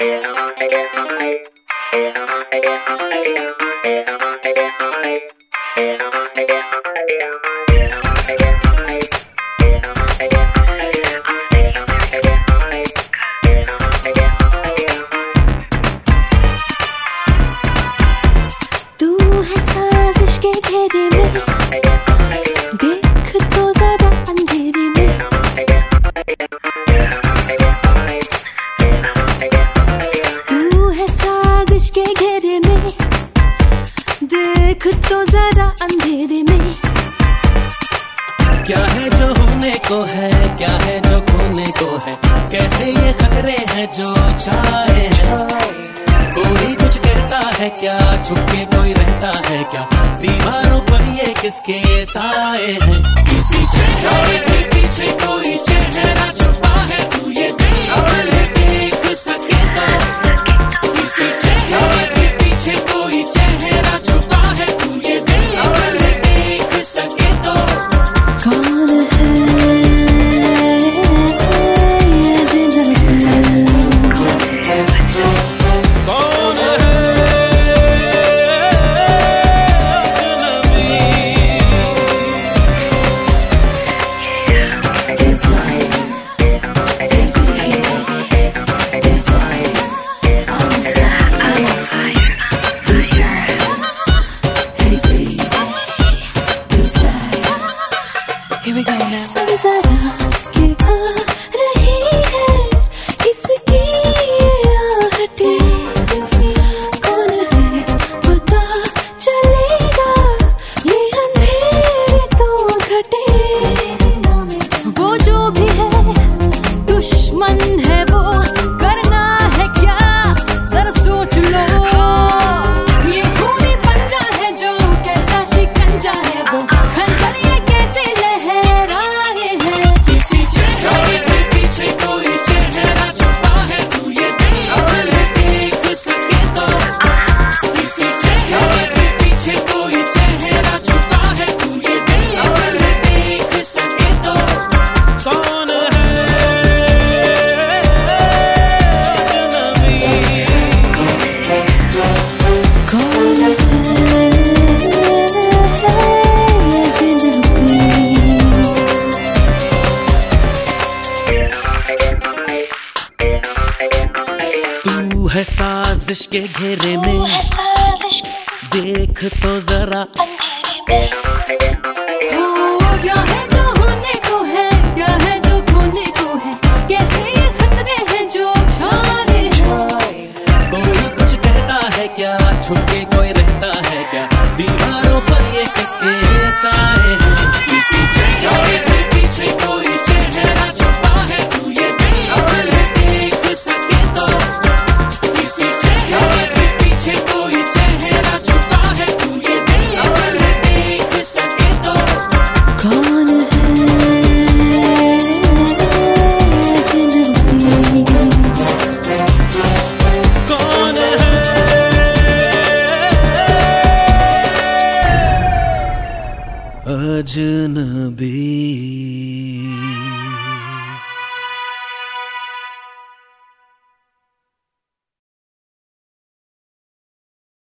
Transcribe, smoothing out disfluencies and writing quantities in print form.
देख तो जरा अंधेरे में क्या है जो होने को है, क्या है जो खोने को है, कैसे ये खतरे हैं जो छाए हैं। कोई कुछ कहता है क्या, छुपके कोई रहता है क्या, दीवारों पर ये किसके साए हैं। किसी चेहरे के पीछे कोई चेहरा छुपा है, तू ये देख सके तो। किसी चेहरे के पीछे कोई चेहरा छुपा है, तू ये देख सके तो। कौन है ये जिंदगी, कौन है Here we go now. जरा के आ रही है इसकी ये आहटें, कौन है पता चलेगा ये अंधेरे तो घटे। वो जो भी है दुश्मन है, वो करना है क्या जरा सोच लो। ये खूनी पंजा है जो कैसा शिकंजा है, वो खंजर ये कैसे लहराए हैं। किसी चेहरे के पीछे कोई चेहरा छुपा है, तू ये देख सके तो। किसी चेहरे के पीछे कोई चेहरा छुपा है, तू ये देख सके तो। कौन है कौन है ये जिंदगी, तू है साजिश के घेरे में, देख तो जरा क्या है जो होने को है, क्या है जो खोने को है, कैसे ये खतरे हैं जो छाए हैं। कोई कुछ कहता है क्या, छुपके कोई रहता है क्या, दीवारों पर ये किसके साए हैं। किसी चेहरे के पीछे कोई चेहरा छुपा है, तू ये देख सके तो। किसी चेहरे के पीछे कोई चेहरा छुपा है, तू ये देख सके तो। कौन है ये जिंदगी, कौन है अजनबी।